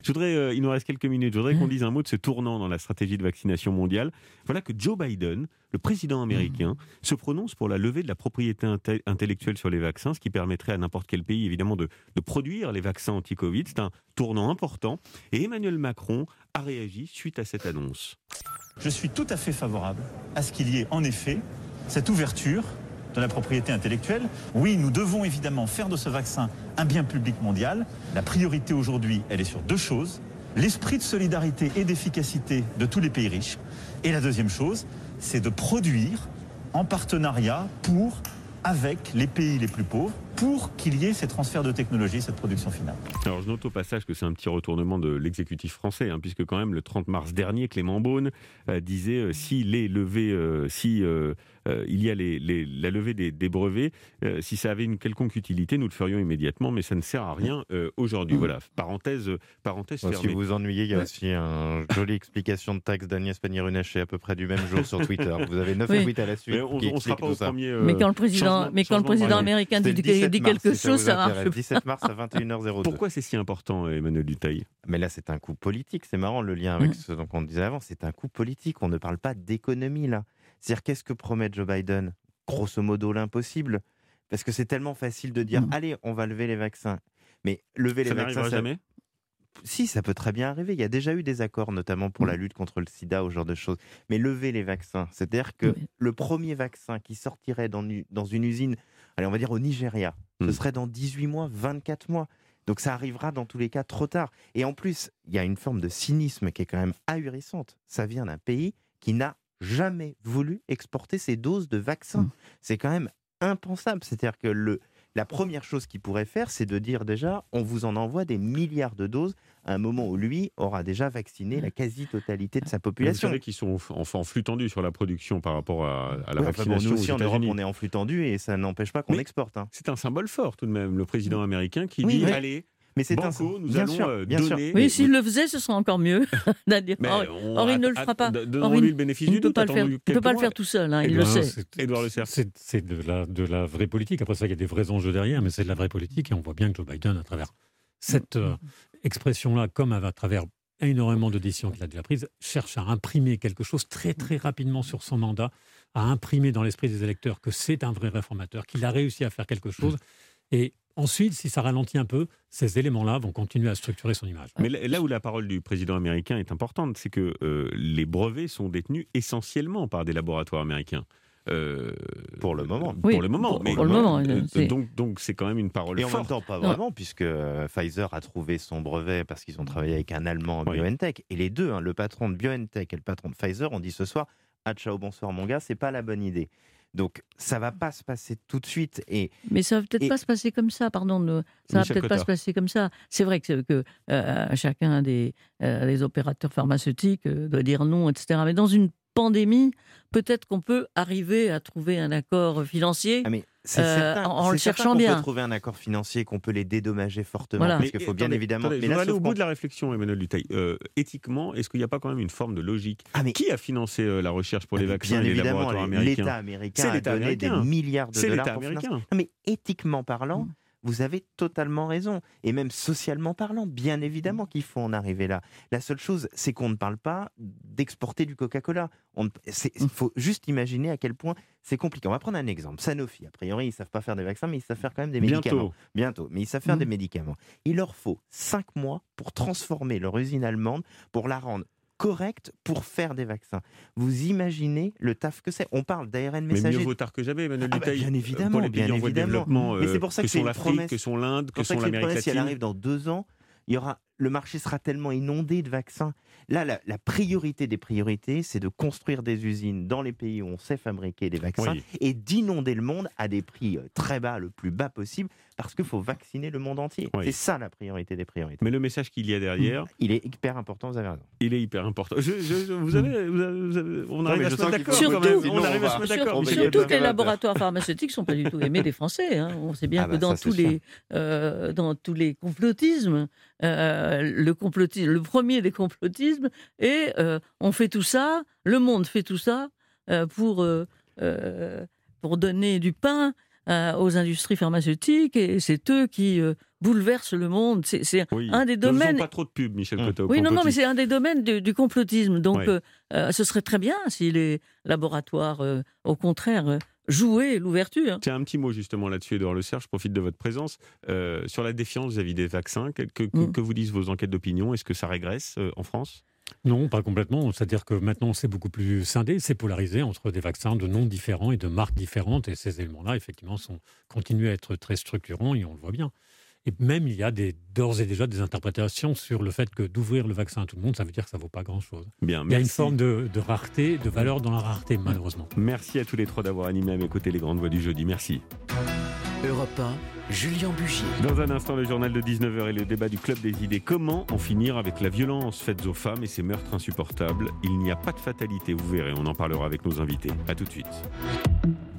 Il nous reste quelques minutes. Je voudrais qu'on dise un mot de ce tournant dans la stratégie de vaccination mondiale. Voilà que Joe Biden, le président américain, se prononce pour la levée de la propriété intellectuelle sur les vaccins, ce qui permettrait à n'importe quel pays, évidemment, de produire les vaccins anti-Covid. C'est un tournant important. Et Emmanuel Macron a réagi suite à cette annonce. Je suis tout à fait favorable à ce qu'il y ait, en effet, cette ouverture de la propriété intellectuelle. Oui, nous devons évidemment faire de ce vaccin un bien public mondial. La priorité aujourd'hui, elle est sur deux choses. L'esprit de solidarité et d'efficacité de tous les pays riches. Et la deuxième chose, c'est de produire en partenariat avec les pays les plus pauvres, pour qu'il y ait ces transferts de technologie, cette production finale. Alors je note au passage que c'est un petit retournement de l'exécutif français, puisque quand même le 30 mars dernier, Clément Beaune disait s'il est levé, il y a la levée des brevets, si ça avait une quelconque utilité, nous le ferions immédiatement, mais ça ne sert à rien aujourd'hui. Voilà, parenthèse fermée. Si vous vous ennuyez, il y a aussi une jolie explication de taxe d'Agnès Pannier-Runacher à peu près du même jour sur Twitter. Vous avez 9 tweets à la suite qui expliquent tout ça. Mais quand le président américain dit quelque chose, ça marche. 17 mars à 21h02. Pourquoi c'est si important, Emmanuel Dutheil ? Mais là, c'est un coup politique. C'est marrant le lien avec ce qu'on disait avant. C'est un coup politique. On ne parle pas d'économie, là. C'est-à-dire, qu'est-ce que promet Joe Biden ? Grosso modo, l'impossible. Parce que c'est tellement facile de dire allez, on va lever les vaccins. Mais lever les vaccins. Ça jamais ? Si, ça peut très bien arriver. Il y a déjà eu des accords, notamment pour la lutte contre le sida, ou ce genre de choses. Mais lever les vaccins, c'est-à-dire que le premier vaccin qui sortirait dans une usine, allez, on va dire au Nigeria, ce serait dans 18 mois, 24 mois. Donc ça arrivera dans tous les cas trop tard. Et en plus, il y a une forme de cynisme qui est quand même ahurissante. Ça vient d'un pays qui n'a jamais voulu exporter ses doses de vaccins. C'est quand même impensable. C'est-à-dire que la première chose qu'il pourrait faire, c'est de dire déjà, on vous en envoie des milliards de doses à un moment où lui aura déjà vacciné la quasi-totalité de sa population. Vous savez qu'ils sont en flux tendu sur la production par rapport à la vaccination. Nous aussi, aux en Europe, États-Unis. on est en flux tendu et ça n'empêche pas qu'on exporte. C'est un symbole fort tout de même, le président américain qui dit allez. Mais c'est Banco, nous allons donner... Oui, s'il le faisait, ce serait encore mieux. Or, il ne le fera pas. Donnons-lui le bénéfice du doute. Il ne peut pas le faire tout seul, il le sait. Édouard Leclerc. C'est de la vraie politique. Après ça, il y a des vrais enjeux derrière, mais c'est de la vraie politique. Et on voit bien que Joe Biden, à travers cette expression-là, comme à travers énormément de décisions qu'il a déjà prises, cherche à imprimer quelque chose très, très rapidement sur son mandat, à imprimer dans l'esprit des électeurs que c'est un vrai réformateur, qu'il a réussi à faire quelque chose. Et ensuite, si ça ralentit un peu, ces éléments-là vont continuer à structurer son image. Mais là où la parole du président américain est importante, c'est que les brevets sont détenus essentiellement par des laboratoires américains. Pour le moment. Oui, pour le moment. Pour le moment. Donc c'est quand même une parole forte. Et en même temps, pas vraiment, puisque Pfizer a trouvé son brevet parce qu'ils ont travaillé avec un Allemand, BioNTech. Et les deux, le patron de BioNTech et le patron de Pfizer, ont dit ce soir ciao, bonsoir mon gars, c'est pas la bonne idée. Donc, ça va pas se passer tout de suite. Mais ça va peut-être pas se passer comme ça, pardon. Ça va peut-être pas se passer comme ça. C'est vrai que chacun des opérateurs pharmaceutiques doit dire non, etc. Mais dans une pandémie, peut-être qu'on peut arriver à trouver un accord financier en le cherchant bien. On peut trouver un accord financier, qu'on peut les dédommager fortement, parce qu'il faut bien évidemment... Mais là, aller au bout de la réflexion, Emmanuel Dutheil. Éthiquement, est-ce qu'il n'y a pas quand même une forme de logique ? Qui a financé la recherche pour les vaccins et les laboratoires américains ? L'État américain a donné des milliards de dollars pour financer. Non, mais éthiquement parlant... Vous avez totalement raison. Et même socialement parlant, bien évidemment qu'il faut en arriver là. La seule chose, c'est qu'on ne parle pas d'exporter du Coca-Cola. Il faut juste imaginer à quel point c'est compliqué. On va prendre un exemple. Sanofi, a priori, ils ne savent pas faire des vaccins, mais ils savent faire quand même des médicaments. Bientôt. Mais ils savent faire des médicaments. Il leur faut 5 mois pour transformer leur usine allemande, pour la rendre correcte pour faire des vaccins. Vous imaginez le taf que c'est. On parle d'ARN messager. Mais mieux vaut tard que jamais, Emmanuel Dutheil. Bien évidemment, pour les pays en voie de développement, mais c'est pour ça que sont l'Afrique, que sont l'Inde, que sont l'Amérique latine. Si elle arrive dans 2 ans, le marché sera tellement inondé de vaccins. Là, la priorité des priorités, c'est de construire des usines dans les pays où on sait fabriquer des vaccins et d'inonder le monde à des prix très bas, le plus bas possible, parce qu'il faut vacciner le monde entier. C'est ça la priorité des priorités. Mais le message qu'il y a derrière... Il est hyper important, vous avez raison. Il est hyper important. On arrive à se mettre d'accord. Surtout que les laboratoires pharmaceutiques ne sont pas du tout aimés des Français. On sait bien que dans tous les complotismes, le premier des complotismes, et on fait tout ça, le monde fait tout ça pour donner du pain aux industries pharmaceutiques, et c'est eux qui bouleverse le monde. C'est un des domaines. Ne faisons pas trop de pub, Michel Cotta. Oui, non, mais c'est un des domaines du complotisme. Donc, ce serait très bien si les laboratoires, au contraire, jouaient l'ouverture. Tiens, un petit mot justement là-dessus, Édouard Le Serre, je profite de votre présence. Sur la défiance vis-à-vis des vaccins, que vous disent vos enquêtes d'opinion? Est-ce que ça régresse en France? Non, pas complètement. C'est-à-dire que maintenant, c'est beaucoup plus scindé, c'est polarisé entre des vaccins de noms différents et de marques différentes. Et ces éléments-là, effectivement, continuent à être très structurants et on le voit bien. Et même, il y a d'ores et déjà des interprétations sur le fait que d'ouvrir le vaccin à tout le monde, ça veut dire que ça ne vaut pas grand-chose. Bien, il y a une forme de rareté, de valeur dans la rareté, malheureusement. Merci à tous les trois d'avoir animé à mes côtés les grandes voix du jeudi. Merci. Europe 1, Julien Bugier. Dans un instant, le journal de 19h et le débat du Club des idées. Comment en finir avec la violence faite aux femmes et ces meurtres insupportables? Il n'y a pas de fatalité, vous verrez. On en parlera avec nos invités. À tout de suite.